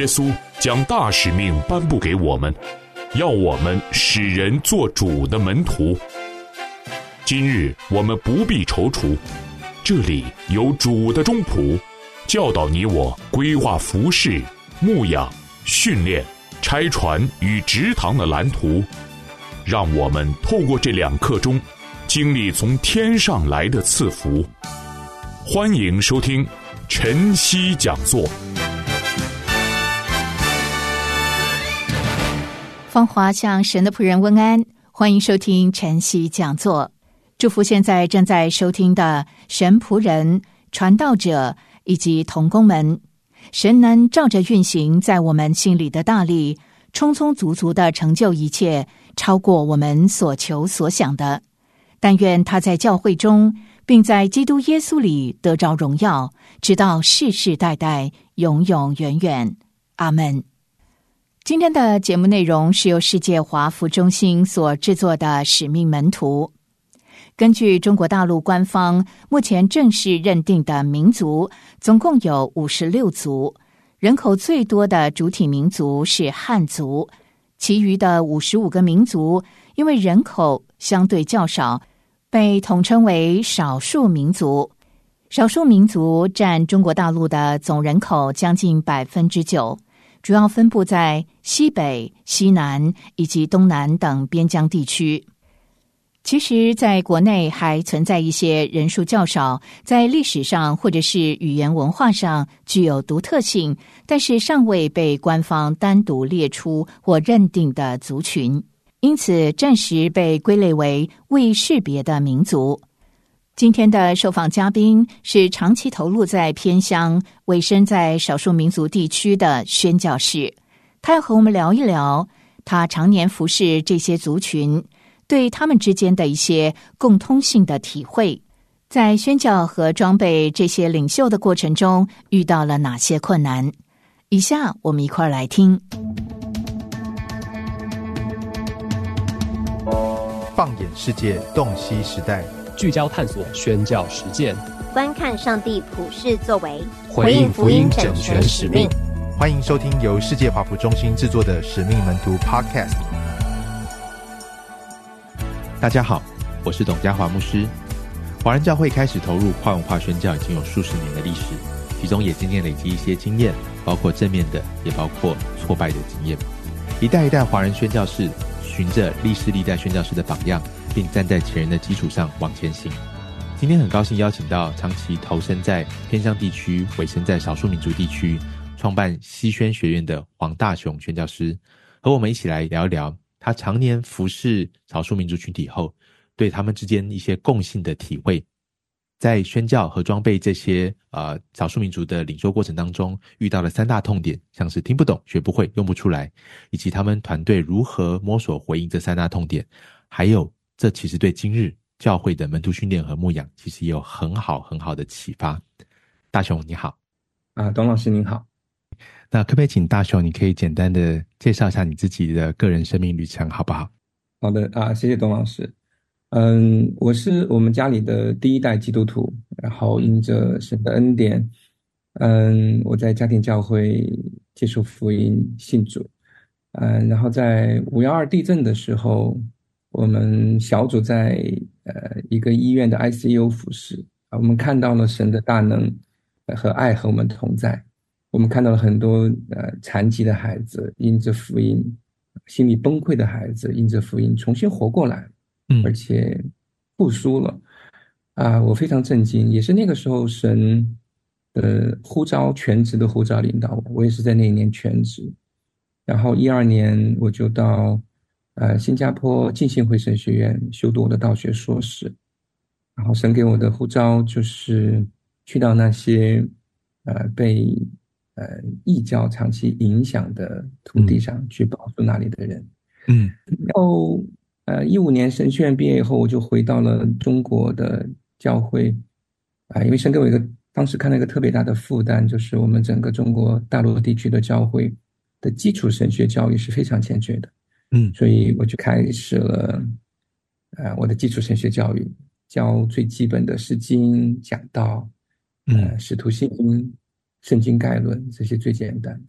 稣将大使命颁布给我们，要我们使人做主的门徒。今日我们不必踌躇，这里有主的中仆，教导你我规划服事、牧养、训练、拆船与植堂的蓝图，让我们透过这2课中经历从天上来的赐福。欢迎收听晨曦讲座。 芳华向神的仆人问安，欢迎收听晨曦讲座。祝福现在正在收听的神仆人、传道者以及同工们，神能照着运行在我们心里的大力，充充足足的成就一切，超过我们所求所想的。但愿他在教会中，并在基督耶稣里得着荣耀，直到世世代代，永永远远。阿们。今天的节目内容是由世界华福中心所制作的使命门徒。根据中国大陆官方目前正式认定的民族，总共有56族，人口最多的主体民族是汉族，其余的55个民族因为人口相对较少，被统称为少数民族。少数民族占中国大陆的总人口将近 9%， 主要分布在西北、西南以及东南等边疆地区。其实在国内还存在一些人数较少，在历史上或者是语言文化上具有独特性，但是尚未被官方单独列出或认定的族群，因此暂时被归类为未识别的民族。今天的受访嘉宾是长期投入在偏乡、委身在少数民族地区的宣教士，他要和我们聊一聊他常年服侍这些族群，对他们之间的一些共通性的体会，在宣教和装备这些领袖的过程中遇到了哪些困难。以下我们一块儿来听。 放眼世界，洞悉时代， 聚焦探索宣教实践， 观看上帝普世作为， 回应福音整全使命。 欢迎收听由世界华福中心制作的使命门徒 Podcast。 大家好，我是董家华牧师。华人教会开始投入跨文化宣教已经有数十年的历史，其中也渐渐累积一些经验，包括正面的，也包括挫败的经验。一代一代华人宣教士循着历世历代宣教士的榜样，并站在前人的基础上往前行。今天很高兴邀请到长期投身在偏乡地区、委身在少数民族地区，创办西宣学院的黄大雄宣教师，和我们一起来聊一聊他常年服侍少数民族群体后，对他们之间一些共性的体会，在宣教和装备这些少数民族的领袖过程当中遇到了3大痛点，像是听不懂、学不会、用不出来，以及他们团队如何摸索回应这3大痛点，还有这其实对今日教会的门徒训练和牧养其实也有很好的启发。大雄你好。 董老师您好。 那可不可以请大雄你可以简单的介绍一下你自己的个人生命旅程好不好？ 好的谢谢董老师。我是我们家里的第1代基督徒，然后因着神的恩典，我在家庭教会接受福音信主。然后在512地震的时候，我们小组在一个医院的 ICU 服侍，我们看到了神的大能和爱和我们同在。我们看到了很多残疾的孩子因着福音，心理崩溃的孩子因着福音重新活过来，而且复苏了。我非常震惊，也是那个时候神的呼召，全职的呼召领导我也是在那一年全职。然后12年我就到新加坡浸信会神学院修读我的道学硕士。然后神给我的呼召就是去到那些被异教长期影响的土地上去帮助那里的人。然后15年神学院毕业以后，我就回到了中国的教会。因为神给我当时看到一个特别大的负担，就是我们整个中国大陆地区的教会的基础神学教育是非常欠缺的。所以我就开始了我的基础神学教育，教最基本的诗经、讲道、使徒信、圣经概论，这些最简单的。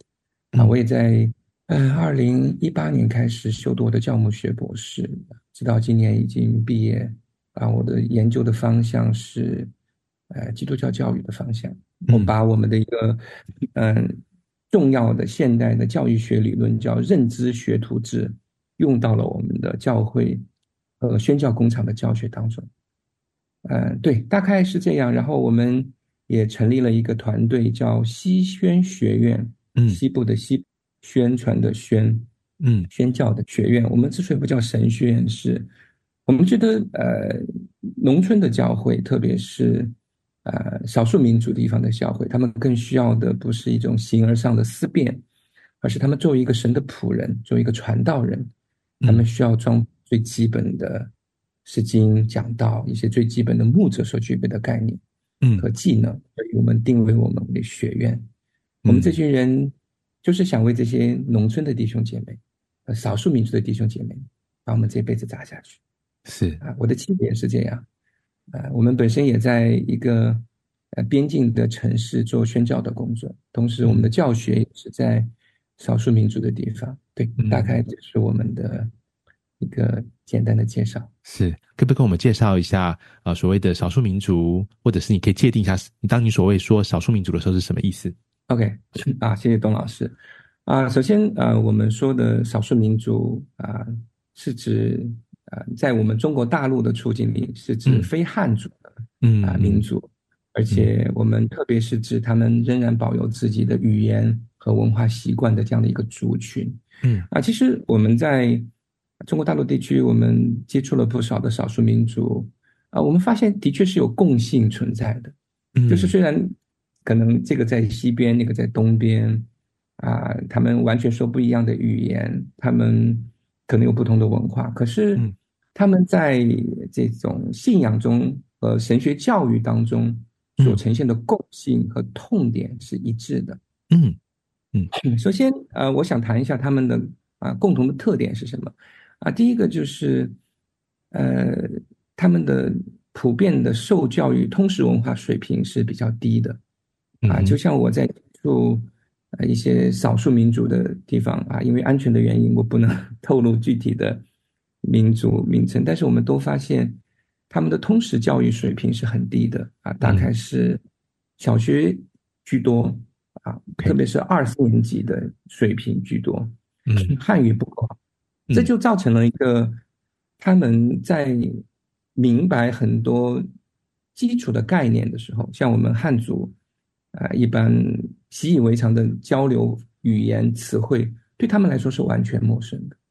我也在2018年开始修读我的教牧学博士，直到今年已经毕业。我的研究的方向是基督教教育的方向。我把我们的一个重要的现代的教育学理论叫认知学徒制，用到了我们的教会和宣教工厂的教学当中。对，大概是这样。然后我们也成立了一个团队叫西宣学院，西部的西，宣传的宣，宣教的学院。我们之所以不叫神学院，是我们觉得农村的教会，特别是少数民族地方的教会，他们更需要的不是一种形而上的思辨，而是他们作为一个神的仆人，作为一个传道人，他们需要装最基本的诗经讲道，一些最基本的牧者所具备的概念和技能。所以我们定为我们的学院。我们这群人就是想为这些农村的弟兄姐妹少数民族的弟兄姐妹把我们这辈子砸下去。 是我的起点是这样。我们本身也在一个边境的城市做宣教的工作，同时我们的教学也是在少数民族的地方。对，大概这是我们的一个简单的介绍。 是，可不可以跟我们介绍一下所谓的少数民族，或者是你可以界定一下，当你所谓说少数民族的时候是什么意思？ OK， 谢谢董老师。首先我们说的少数民族是指在我们中国大陆的处境里是指非汉族的民族，而且我们特别是指他们仍然保有自己的语言和文化习惯的这样的一个族群。其实我们在中国大陆地区，我们接触了不少的少数民族我们发现的确是有共性存在的。就是虽然可能这个在西边，那个在东边他们完全说不一样的语言，他们可能有不同的文化，可是他们在这种信仰中和神学教育当中所呈现的共性和痛点是一致的。首先我想谈一下他们的共同的特点是什么。第一个就是他们的普遍的受教育通识文化水平是比较低的。就像我在接触一些少数民族的地方因为安全的原因我不能透露具体的民族名称，但是我们都发现他们的通识教育水平是很低的大概是小学居多特别是2、4年级的水平居多。汉语不够好，这就造成了一个他们在明白很多基础的概念的时候，像我们汉族一般习以为常的交流语言词汇，对他们来说是完全陌生的。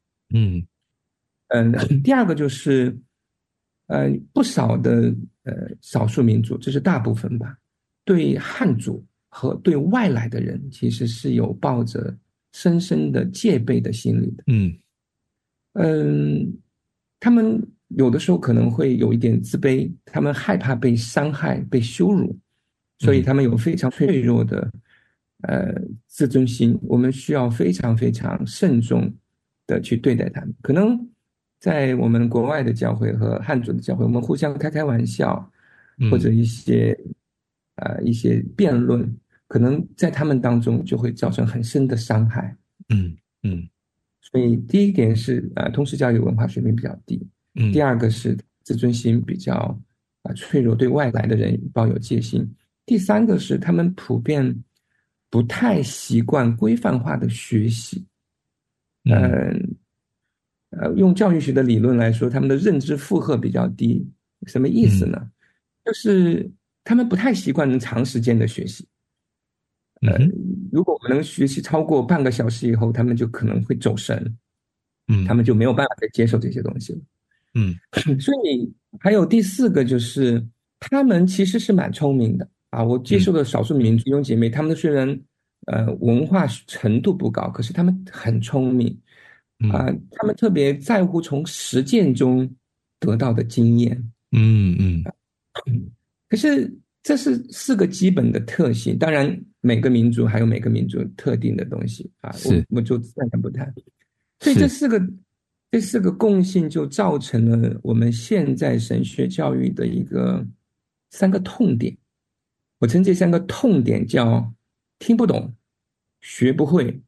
第二个就是不少的少数民族，这是大部分吧，对汉族和对外来的人其实是有抱着深深的戒备的心理的。他们有的时候可能会有一点自卑，他们害怕被伤害被羞辱，所以他们有非常脆弱的自尊心，我们需要非常非常慎重的去对待他们。可能在我们国外的教会和汉族的教会，我们互相开玩笑，或者一些辩论，可能在他们当中就会造成很深的伤害。所以第一点是通识教育文化水平比较低。第二个是自尊心比较脆弱，对外来的人抱有戒心。第三个是他们普遍不太习惯规范化的学习。用教育学的理论来说，他们的认知负荷比较低。什么意思呢？就是他们不太习惯能长时间的学习。如果我们能学习超过半个小时以后，他们就可能会走神。他们就没有办法再接受这些东西了。所以还有第四个就是他们其实是蛮聪明的我接受的少数民族弟兄姐妹，他们虽然文化程度不高，可是他们很聪明。他们特别在乎从实践中得到的经验。可是这是4个基本的特性，当然每个民族还有每个民族特定的东西我就暂时不谈。所以这4个共性就造成了我们现在神学教育的一个3个痛点。我称这3个痛点叫听不懂、学不会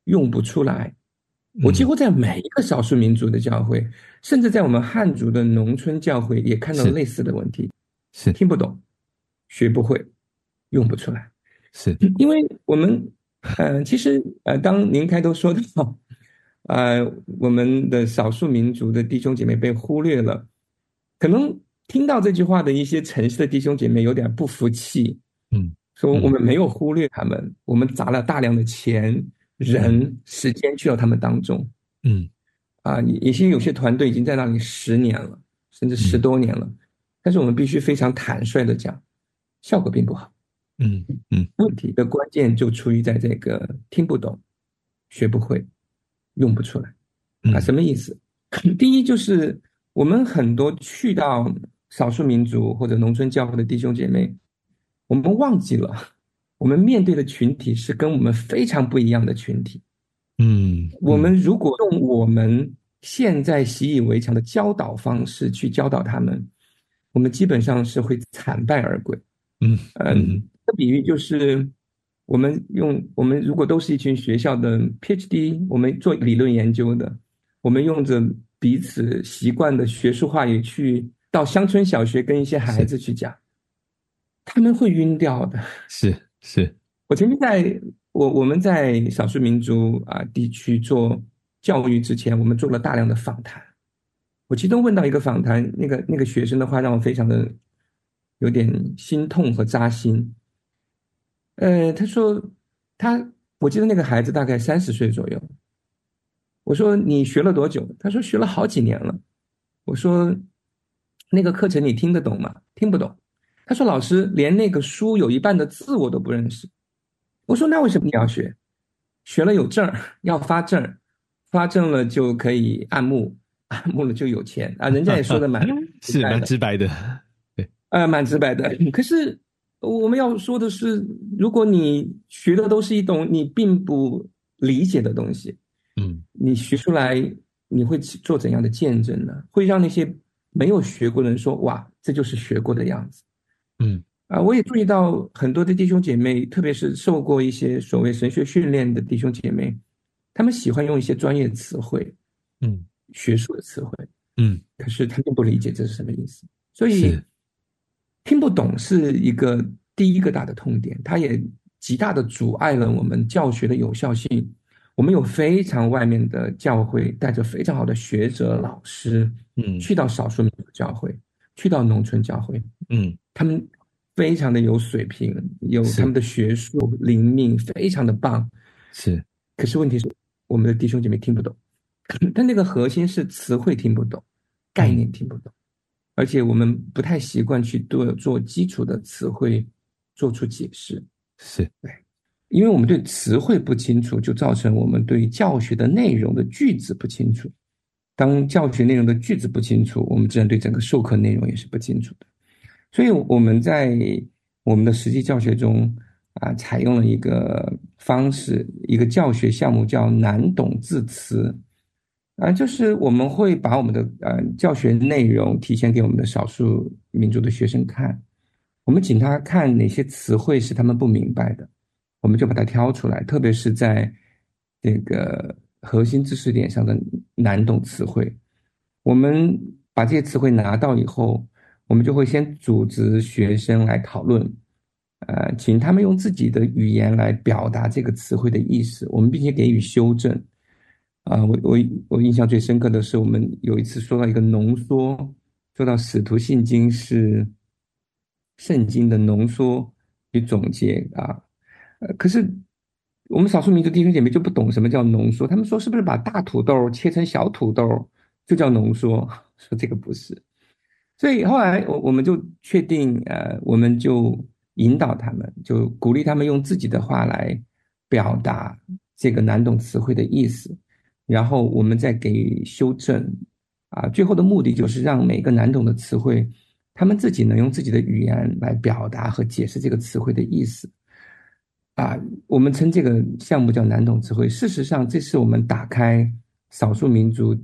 用不出来。我几乎在每一个少数民族的教会，甚至在我们汉族的农村教会也看到类似的问题， 是听不懂，学不会，用不出来。 是因为我们其实当您开头说到我们的少数民族的弟兄姐妹被忽略了，可能听到这句话的一些城市的弟兄姐妹有点不服气，说我们没有忽略他们，我们砸了大量的钱、人、时间去到他们当中，有些团队已经在那里10年了，甚至10多年了，但是我们必须非常坦率的讲，效果并不好。问题的关键就出于在这个听不懂、学不会、用不出来什么意思？第一就是我们很多去到少数民族或者农村教会的弟兄姐妹，我们忘记了我们面对的群体是跟我们非常不一样的群体。我们如果用我们现在习以为常的教导方式去教导他们，我们基本上是会惨败而归。这比喻就是我们如果都是一群学校的 PhD， 我们做理论研究的，我们用着彼此习惯的学术话语去到乡村小学跟一些孩子去讲，他们会晕掉的。 是我曾经我们在少数民族地区做教育之前，我们做了大量的访谈。我其中问到一个访谈，那个学生的话让我非常的有点心痛和扎心。他说我记得那个孩子大概30岁左右。我说你学了多久？他说学了好几年了。我说那个课程你听得懂吗？听不懂。他说老师，连那个书有一半的字我都不认识。我说那为什么你要学？学了有证，要发证，发证了就可以按牧，按牧了就有钱人家也说的蛮直白的，对， 蛮直白的。可是我们要说的是，如果你学的都是一种你并不理解的东西，你学出来你会做怎样的见证呢？会让那些没有学过的人说，哇，这就是学过的样子。我也注意到很多的弟兄姐妹，特别是受过一些所谓神学训练的弟兄姐妹，他们喜欢用一些专业词汇，学术的词汇，可是他并不理解这是什么意思，所以听不懂是第一个大的痛点，它也极大的阻碍了我们教学的有效性。我们有非常外面的教会，带着非常好的学者老师，去到少数民族教会，去到农村教会，他们非常的有水平，有他们的学术灵命非常的棒，可是问题是我们的弟兄姐妹听不懂，但那个核心是词汇听不懂，概念听不懂，而且我们不太习惯去做基础的词汇做出解释。对，因为我们对词汇不清楚，就造成我们对教学的内容的句子不清楚。当教学内容的句子不清楚，我们自然对整个授课内容也是不清楚的。所以我们在我们的实际教学中采用了一个方式，一个教学项目叫难懂字词就是我们会把我们的教学内容提前给我们的少数民族的学生看，我们请他看哪些词汇是他们不明白的，我们就把它挑出来，特别是在这个核心知识点上的难懂词汇，我们把这些词汇拿到以后，我们就会先组织学生来讨论，请他们用自己的语言来表达这个词汇的意思，我们并且给予修正。我印象最深刻的是，我们有一次说到一个浓缩，说到使徒信经是圣经的浓缩与总结可是我们少数民族弟兄姐妹就不懂什么叫浓缩，他们说是不是把大土豆切成小土豆就叫浓缩？说这个不是。所以后来我们就确定我们就引导他们，就鼓励他们用自己的话来表达这个难懂词汇的意思，然后我们再给予修正最后的目的就是让每个难懂的词汇他们自己能用自己的语言来表达和解释这个词汇的意思我们称这个项目叫难懂词汇。事实上这是我们打开少数民族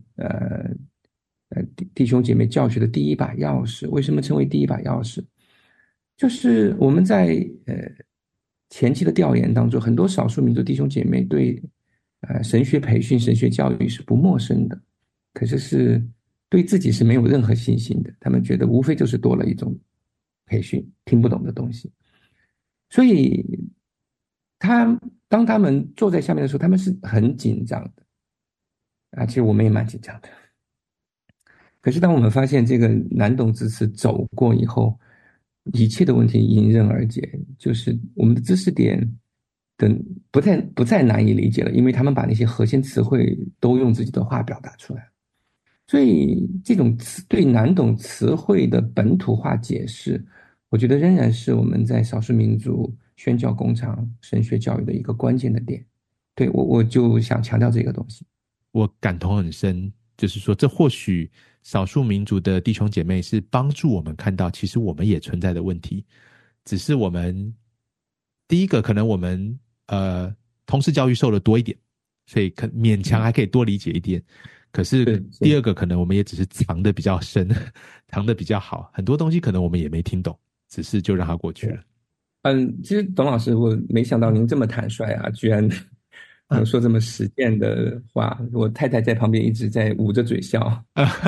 弟兄姐妹教学的第一把钥匙。为什么称为第一把钥匙？就是我们在前期的调研当中，很多少数民族弟兄姐妹对神学培训、神学教育是不陌生的，可是对自己是没有任何信心的。他们觉得无非就是多了一种培训，听不懂的东西。所以当他们坐在下面的时候，他们是很紧张的其实我们也蛮紧张的。可是当我们发现这个难懂之词走过以后，一切的问题迎刃而解，就是我们的知识点不再难以理解了，因为他们把那些核心词汇都用自己的话表达出来。所以这种对难懂词汇的本土化解释，我觉得仍然是我们在少数民族宣教工厂神学教育的一个关键的点。对，我就想强调这个东西。 我感同很深，就是说这或许少数民族的弟兄姐妹是帮助我们看到其实我们也存在的问题，只是我们第一个可能我们通识教育受的多一点，所以勉强还可以多理解一点，可是第二个可能我们也只是藏得比较深，藏得比较好，很多东西可能我们也没听懂，只是就让它过去了。 其实董老师，我没想到您这么坦率居然能说这么实践的话。我太太在旁边一直在捂着嘴笑。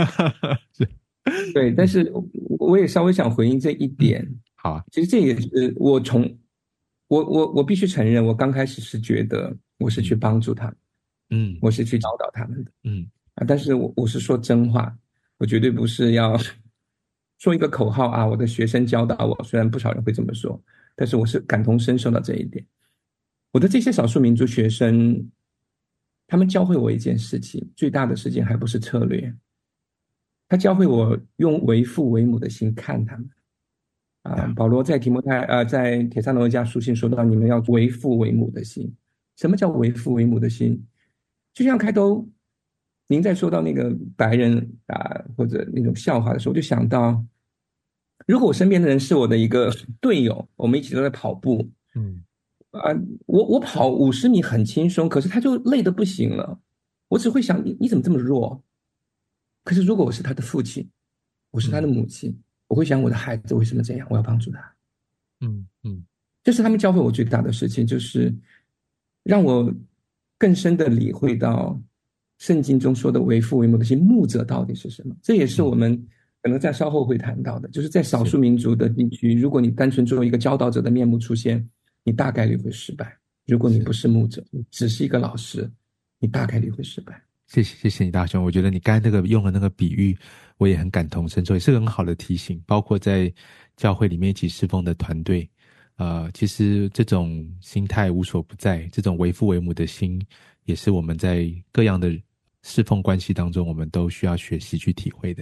对，但是我也稍微想回应这一点。 好啊， 其实这也是我必须承认，我刚开始是觉得我是去帮助他们，我是去教导他们的，但是我是说真话，我绝对不是要说一个口号我的学生教导我，虽然不少人会这么说，但是我是感同身受到这一点。我的这些少数民族学生，他们教会我一件事情，最大的事情还不是策略，他教会我用为父为母的心看他们。保罗在在帖撒罗尼迦书信说到，你们要为父为母的心。什么叫为父为母的心？就像开头您在说到那个白人或者那种笑话的时候，我就想到，如果我身边的人是我的一个队友，我们一起都在跑步，我跑50米很轻松，可是他就累得不行了，我只会想你怎么这么弱？可是如果我是他的父亲，我是他的母亲，我会想我的孩子为什么这样，我要帮助他。这是他们教会我最大的事情，就是让我更深的理会到圣经中说的为父为母的心，牧者到底是什么。这也是我们可能在稍后会谈到的，就是在少数民族的地区，如果你单纯作为一个教导者的面目出现，你大概率会失败。如果你不是牧者，你只是一个老师，你大概率会失败。 谢谢你大兄，我觉得你刚才那个用的那个比喻我也很感同身受，也是个很好的提醒。包括在教会里面一起侍奉的团队，其实这种心态无所不在，这种为父为母的心也是我们在各样的侍奉关系当中我们都需要学习去体会的。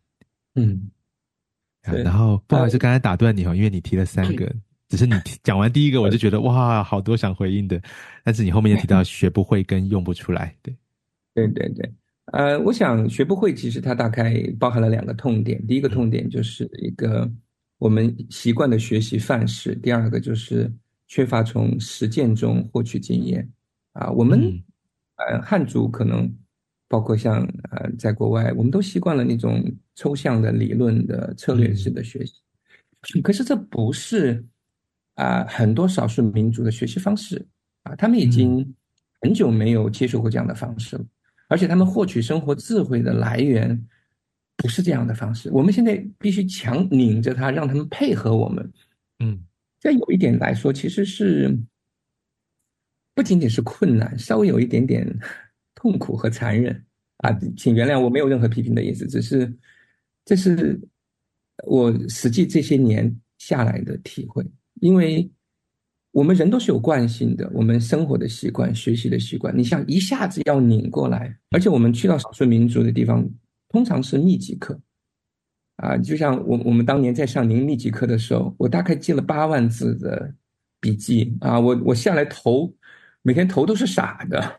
然后不好意思刚才打断你因为你提了3个，只是你讲完第一个我就觉得哇好多想回应的，但是你后面也提到学不会跟用不出来。 对，我想学不会其实它大概包含了2个痛点。第一个痛点就是一个我们习惯的学习范式，第二个就是缺乏从实践中获取经验。我们汉族可能包括像在国外，我们都习惯了那种抽象的理论的策略式的学习，可是这不是很多少数民族的学习方式他们已经很久没有接受过这样的方式了，而且他们获取生活智慧的来源不是这样的方式。我们现在必须强拧着它，让他们配合我们。这有一点来说，其实是不仅仅是困难，稍微有一点点痛苦和残忍请原谅，我没有任何批评的意思，只是这是我实际这些年下来的体会。因为我们人都是有惯性的，我们生活的习惯、学习的习惯，你想一下子要拧过来，而且我们去到少数民族的地方，通常是密集课就像我们当年在上您密集课的时候，我大概记了8万字的笔记我下来每天头都是傻的。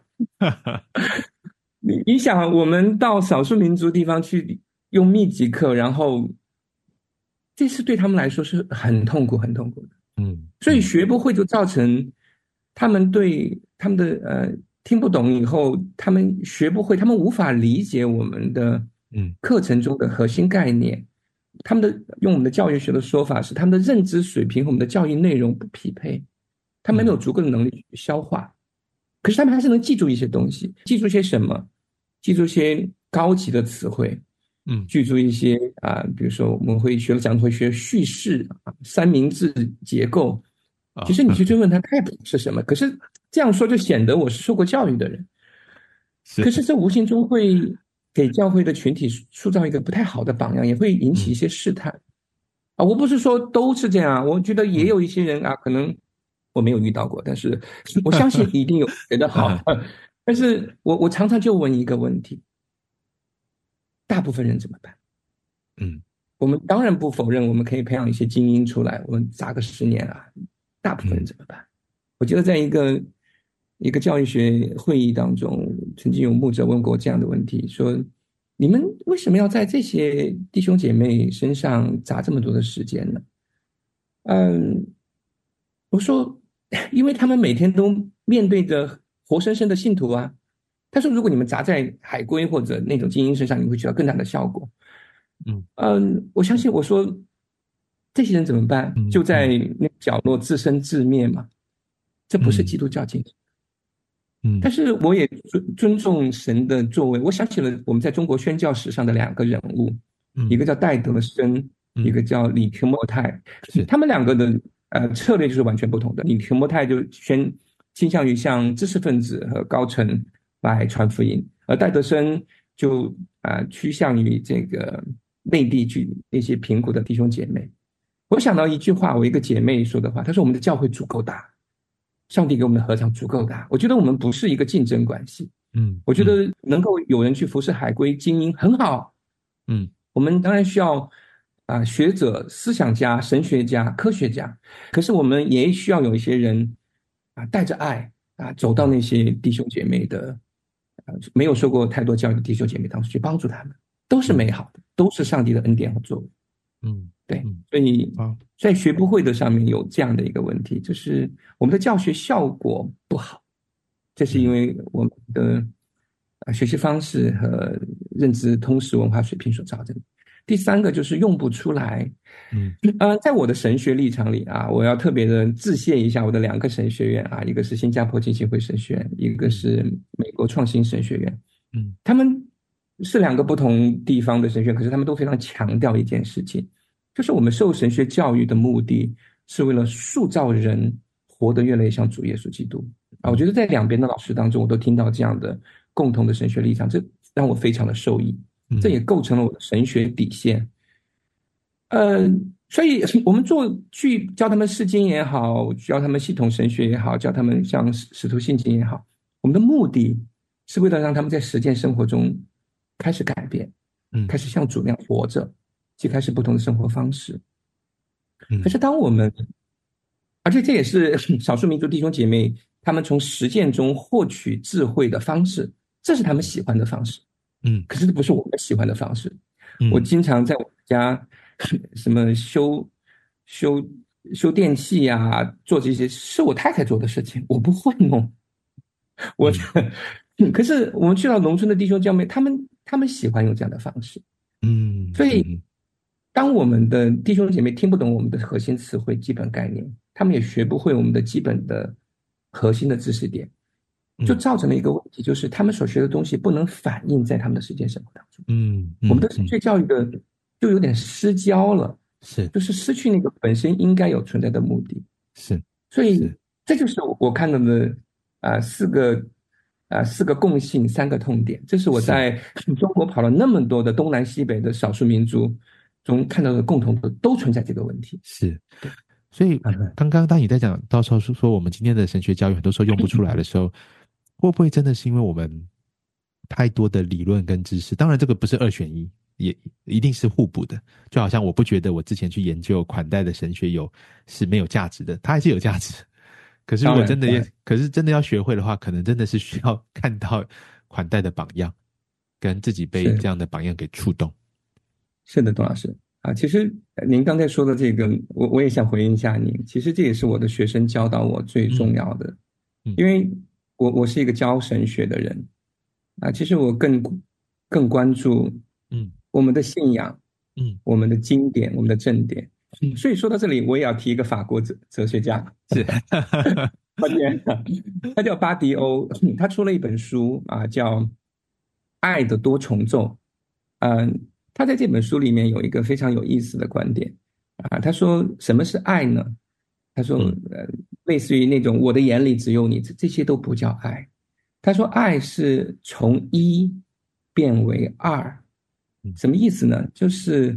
你想，我们到少数民族地方去用密集课，然后这是对他们来说是很痛苦、很痛苦的。所以学不会就造成他们对他们的听不懂以后，他们学不会，他们无法理解我们的课程中的核心概念。他们用我们的教育学的说法是，他们的认知水平和我们的教育内容不匹配，他们没有足够的能力去消化。 可是他们还是能记住一些东西，记住些什么？记住一些高级的词汇，记住一些比如说我们会学叙事三明治结构。其实你去追问他也不懂是什么，可是这样说就显得我是受过教育的人。可是这无形中会给教会的群体塑造一个不太好的榜样，也会引起一些试探。我不是说都是这样，我觉得也有一些人可能我没有遇到过，但是我相信一定有觉得好的。但是我常常就问一个问题：大部分人怎么办？我们当然不否认我们可以培养一些精英出来，我们砸个10年大部分人怎么办？我记得在一个教育学会议当中，曾经有牧者问过这样的问题，说你们为什么要在这些弟兄姐妹身上砸这么多的时间呢？我说因为他们每天都面对着活生生的信徒啊。他说如果你们砸在海归或者那种精英身上，你会取得更大的效果。我相信，我说这些人怎么办？就在那个角落自生自灭嘛，这不是基督教精神。但是我也尊重神的作为。我想起了我们在中国宣教史上的2个人物，一个叫戴德生，一个叫李提莫泰。他们2个的策略就是完全不同的。李提莫泰就倾向于向知识分子和高层来传福音，而戴德生就趋向于这个内地去那些贫苦的弟兄姐妹。我想到一句话，我一个姐妹说的话，她说我们的教会足够大，上帝给我们的禾场足够大。我觉得我们不是一个竞争关系。我觉得能够有人去服侍海归精英很好。我们当然需要学者、思想家、神学家、科学家，可是我们也需要有一些人带着爱走到那些弟兄姐妹的没有受过太多教育的弟兄姐妹当中去帮助他们，都是美好的，都是上帝的恩典和作为。对，所以在学不会的上面有这样的一个问题，就是我们的教学效果不好，这是因为我们的学习方式和认知通识文化水平所造成的。第3个就是用不出来。在我的神学立场里我要特别的致谢一下我的2个神学院一个是新加坡浸信会神学院，一个是美国创新神学院。他们是2个不同地方的神学院，可是他们都非常强调一件事情，就是我们受神学教育的目的是为了塑造人活得越来越像主耶稣基督。我觉得在2边的老师当中，我都听到这样的共同的神学立场，这让我非常的受益，这也构成了我的神学底线。所以我们去教他们释经也好，教他们系统神学也好，教他们像使徒信经也好，我们的目的是为了让他们在实践生活中开始改变，开始像主那样活着，去开始不同的生活方式。可是当我们，而且这也是少数民族弟兄姐妹他们从实践中获取智慧的方式，这是他们喜欢的方式。可是这不是我们喜欢的方式。我经常在我们家什么修电器做这些是我太太做的事情，我不会弄。可是我们去到农村的弟兄姐妹，他们喜欢用这样的方式。所以当我们的弟兄姐妹听不懂我们的核心词汇、基本概念，他们也学不会我们的基本的核心的知识点，就造成了一个问题，就是他们所学的东西不能反映在他们的实践生活当中。我们的神学教育的就有点失焦了，就是失去那个本身应该有存在的目的。所以这就是我看到的4个共性，3个痛点。这是我在中国跑了那么多的东南西北的少数民族中看到的共同的，都存在这个问题。 所以刚刚当你在讲到时候说我们今天的神学教育很多时候用不出来的时候，会不会真的是因为我们太多的理论跟知识？当然这个不是2选1，也一定是互补的。就好像我不觉得我之前去研究款待的神学是没有价值的，它还是有价值。可是如果真的要学会的话，可能真的是需要看到款待的榜样，跟自己被这样的榜样给触动。 是的，董老师其实您刚才说的这个，我也想回应一下您。其实这也是我的学生教导我最重要的，因为我是一个教神学的人其实我更关注我们的信仰，我们的经典，我们的正典。所以说到这里，我也要提一个法国哲学家， 抱歉，他叫巴迪欧，他出了一本书啊，叫《爱的多重奏》。他在这本书里面有一个非常有意思的观点啊，他说什么是爱呢？他说类似于那种我的眼里只有你，这些都不叫爱。他说爱是从一变为二，什么意思呢？就是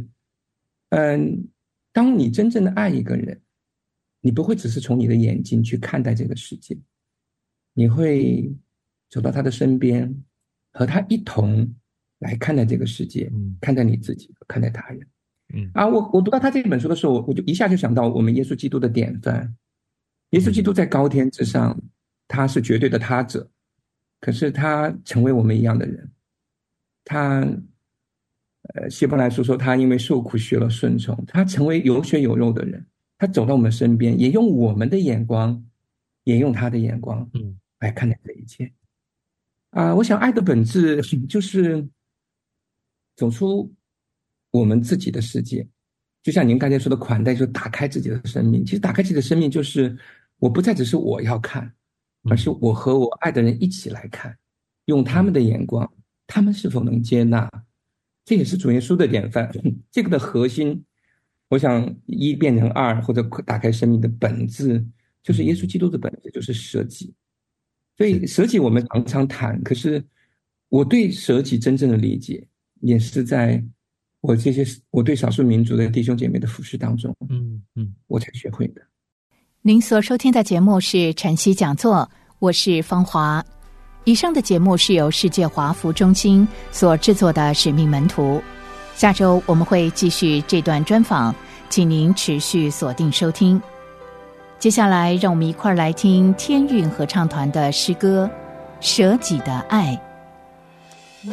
当你真正的爱一个人，你不会只是从你的眼睛去看待这个世界，你会走到他的身边，和他一同来看待这个世界，看待你自己，看待他人。我读到他这本书的时候，我就一下就想到我们耶稣基督的典范。耶稣基督在高天之上，他是绝对的他者，可是他成为我们一样的人。他希伯来书说他因为受苦学了顺从，他成为有血有肉的人，他走到我们身边，也用我们的眼光，也用他的眼光来看待这一切。我想爱的本质就是走出我们自己的世界，就像您刚才说的款待，就是打开自己的生命。其实打开自己的生命就是我不再只是我要看，而是我和我爱的人一起来看，用他们的眼光，他们是否能接纳。这也是主耶稣的典范。这个的核心，我想一变成二，或者打开生命的本质，就是耶稣基督的本质，就是舍己。所以舍己我们常常谈，可是我对舍己真正的理解，也是在我对少数民族的弟兄姐妹的服事当中，我才学会的。 您所收听的节目是晨曦讲座，我是芳华。以上的节目是由世界华福中心所制作的使命门徒。下周我们会继续这段专访，请您持续锁定收听。接下来让我们一块儿来听天韵合唱团的诗歌《舍己的爱》。 你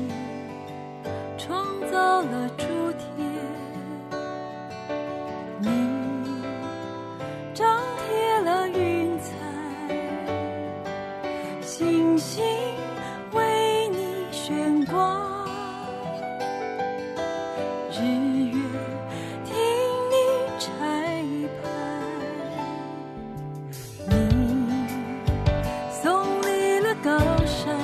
创造了诸天，你张贴了云彩，星星为你悬挂，日月听你差派，你耸立了高山，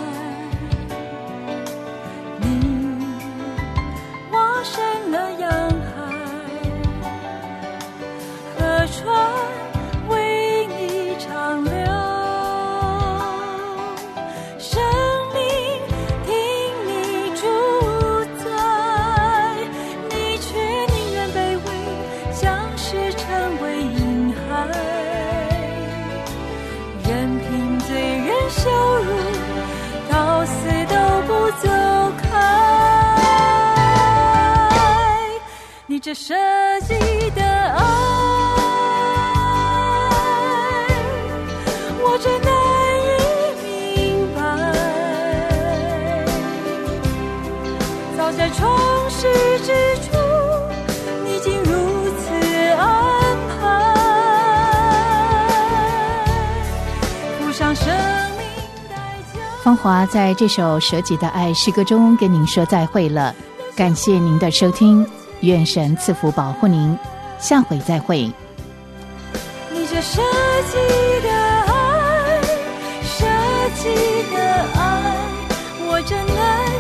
你挖深了洋海，河川为你长流，生命听你主宰，你却宁愿卑微，将世成为婴孩，任凭罪人羞辱，到死都不走开。你这舍己的爱，我真难以明白。早在创世之初，你竟如此安排，付上生命代价。 芳华在这首《舍己的爱》诗歌中跟您说再会了，感谢您的收听，愿神赐福保护您，下回再会。 你这舍己的爱，舍己的爱，我真难